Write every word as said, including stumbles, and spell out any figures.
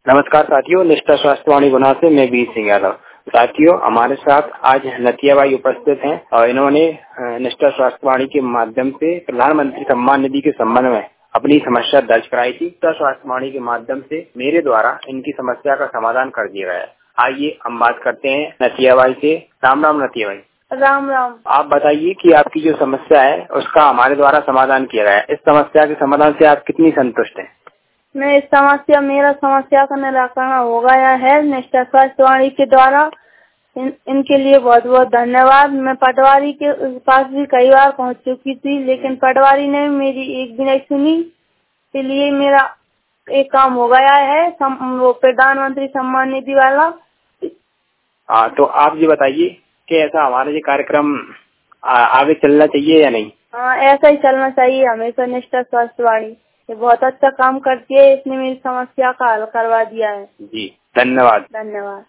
नमस्कार साथियों, निष्ठा स्वास्थ्यवाणी गुना से मैं बीर सिंह यादव। साथियों, हमारे साथ आज नतिया बाई उपस्थित हैं और इन्होंने निष्ठा स्वास्थ्यवाणी के माध्यम से प्रधानमंत्री सम्मान निधि के संबंध में अपनी समस्या दर्ज कराई थी। निष्ठा स्वास्थ्यवाणी के माध्यम से मेरे द्वारा इनकी समस्या का समाधान कर दिया गया है। आइए हम बात करते हैं नतिया बाई से। राम राम नतिया बाई। राम राम। आप बताइए कि आपकी जो समस्या है उसका हमारे द्वारा समाधान किया गया है। इस समस्या के समाधान से आप कितनी संतुष्ट हैं? मैं इस समस्या मेरा समस्या का निराकरण हो गया है निष्ठा स्वास्थ्यवाणी के द्वारा। इन, इनके लिए बहुत बहुत धन्यवाद। मैं पटवारी के पास भी कई बार पहुंच चुकी थी, लेकिन पटवारी ने मेरी एक भी नहीं सुनी। इसलिए मेरा एक काम हो गया है, सम, वो प्रधानमंत्री सम्मान निधि वाला। हाँ, तो आप ये बताइए कि ऐसा हमारा ये कार्यक्रम आगे चलना चाहिए या नहीं? हाँ, ऐसा ही चलना चाहिए हमेशा। निष्ठा स्वास्थ्यवाणी ये बहुत अच्छा काम करती है, इसने मेरी समस्या का हल करवा दिया है। जी, धन्यवाद। धन्यवाद।